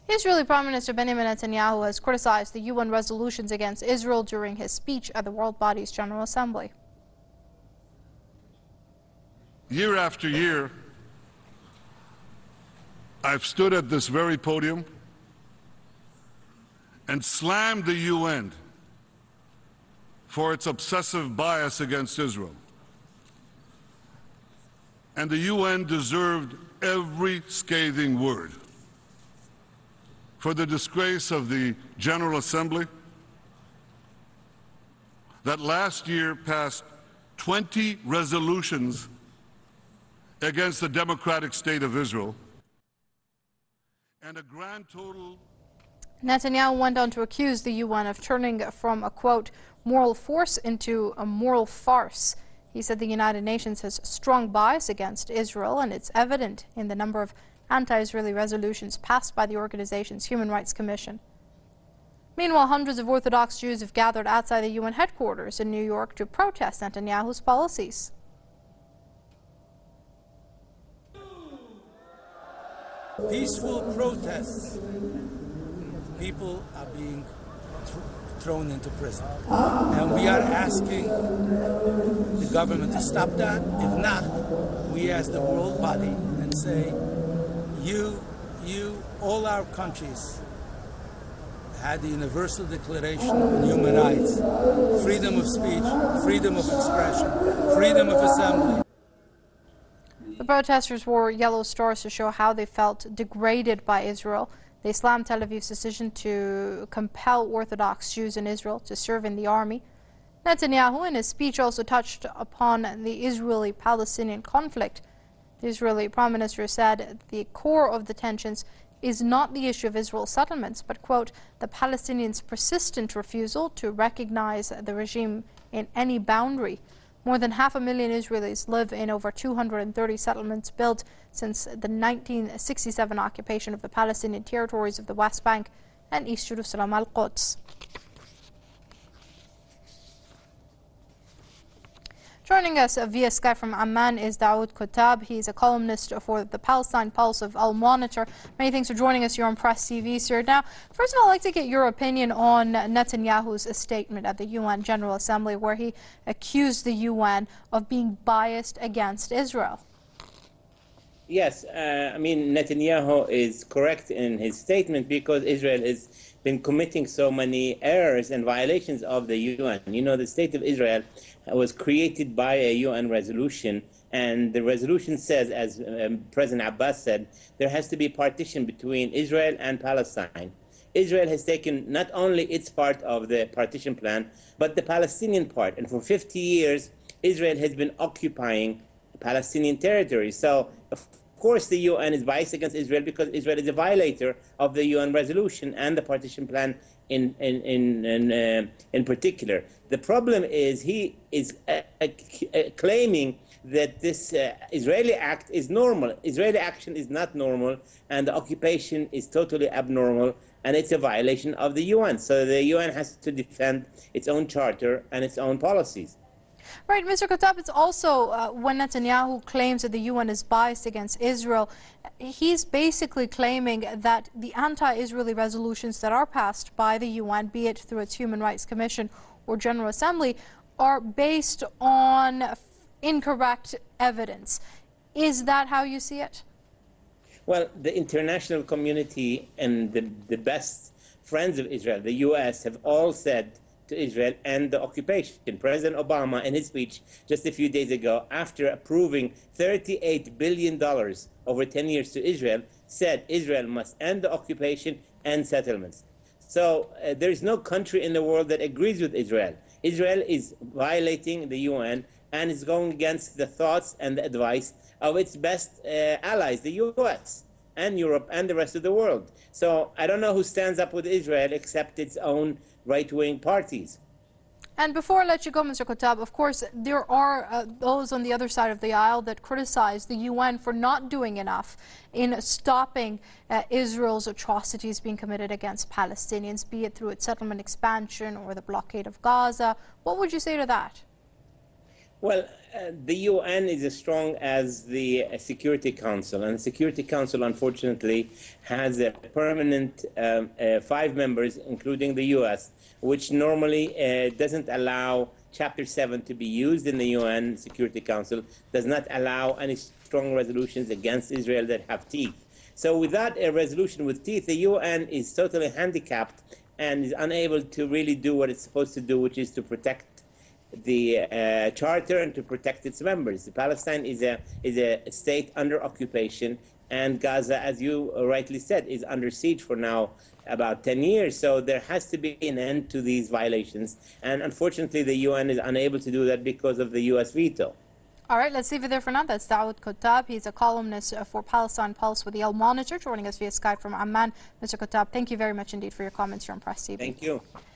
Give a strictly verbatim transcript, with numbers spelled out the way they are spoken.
Israeli Prime Minister Benjamin Netanyahu has criticized the U N resolutions against Israel during his speech at the world body's General Assembly. Year after year, I've stood at this very podium and slammed the U N for its obsessive bias against Israel. And the U N deserved every scathing word. For the disgrace of the General Assembly that last year passed twenty resolutions against the democratic state of Israel, and a grand total. Netanyahu went on to accuse the U N of turning from a, quote, moral force into a moral farce. He said the United Nations has strong bias against Israel, and it's evident in the number of anti-Israeli resolutions passed by the organization's Human Rights Commission. Meanwhile, hundreds of Orthodox Jews have gathered outside the U N headquarters in New York to protest Netanyahu's policies. Peaceful protests. People are being th thrown into prison. And we are asking the government to stop that. If not, we as the world body and say, you, you, all our countries had the Universal Declaration on Human Rights, freedom of speech, freedom of expression, freedom of assembly. The protesters wore yellow stars to show how they felt degraded by Israel. They slammed Tel Aviv's decision to compel Orthodox Jews in Israel to serve in the army. Netanyahu, in his speech, also touched upon the Israeli-Palestinian conflict. The Israeli Prime Minister said the core of the tensions is not the issue of Israel's settlements, but, quote, the Palestinians' persistent refusal to recognize the regime in any boundary. More than half a million Israelis live in over two hundred thirty settlements built since the nineteen sixty-seven occupation of the Palestinian territories of the West Bank and East Jerusalem al-Quds. Joining us via Skype from Amman is Daoud Kuttab. He's a columnist for the Palestine Pulse of Al Monitor. Many thanks for joining us here on Press T V, sir. Now, first of all, I'd like to get your opinion on Netanyahu's statement at the U N General Assembly, where he accused the U N of being biased against Israel. Yes, uh, I mean, Netanyahu is correct in his statement because Israel has been committing so many errors and violations of the U N. You know, the State of Israel was created by a U N resolution, and the resolution says, as um, President Abbas said, there has to be partition between Israel and Palestine. Israel has taken not only its part of the partition plan, but the Palestinian part. And for fifty years, Israel has been occupying Palestinian territory. So, of course, the U N is biased against Israel because Israel is a violator of the U N resolution and the partition plan in in in in, uh, in particular. The problem is he is uh, uh, uh, claiming that this uh, Israeli act is normal. Israeli action is not normal, and the occupation is totally abnormal, and it's a violation of the U N. So the U N has to defend its own charter and its own policies. Right, Mister Kuttab, it's also uh, when Netanyahu claims that the U N is biased against Israel, he's basically claiming that the anti-Israeli resolutions that are passed by the U N, be it through its Human Rights Commission or General Assembly, are based on incorrect evidence. Is that how you see it? Well, the international community and the, the best friends of Israel, the U S, have all said to Israel and the occupation. President Obama, in his speech just a few days ago, after approving thirty-eight billion dollars over ten years to Israel, said Israel must end the occupation and settlements. So uh, there is no country in the world that agrees with Israel. Israel is violating the U N and is going against the thoughts and the advice of its best uh, allies, the U S and Europe and the rest of the world. So I don't know who stands up with Israel except its own right-wing parties. And before I let you go, Mister Kuttab, of course, there are uh, those on the other side of the aisle that criticize the U N for not doing enough in stopping uh, Israel's atrocities being committed against Palestinians, be it through its settlement expansion or the blockade of Gaza. What would you say to that? Well, uh, the U N is as strong as the uh, Security Council, and the Security Council, unfortunately, has a permanent um, uh, five members, including the U S, which normally uh, doesn't allow Chapter seven to be used in the U N Security Council, does not allow any strong resolutions against Israel that have teeth. So without a resolution with teeth, the U N is totally handicapped and is unable to really do what it's supposed to do, which is to protect the uh, charter and to protect its members. Palestine is a is a state under occupation, and Gaza, as you rightly said, is under siege for now about ten years. So there has to be an end to these violations, and unfortunately the U N is unable to do that because of the U S veto. All right, let's leave it there for now. That's Dawood Kottab. He's a columnist for Palestine Pulse with the El Monitor, joining us via Skype from Amman. Mister Kottab, thank you very much indeed for your comments here on Press T V. Thank you.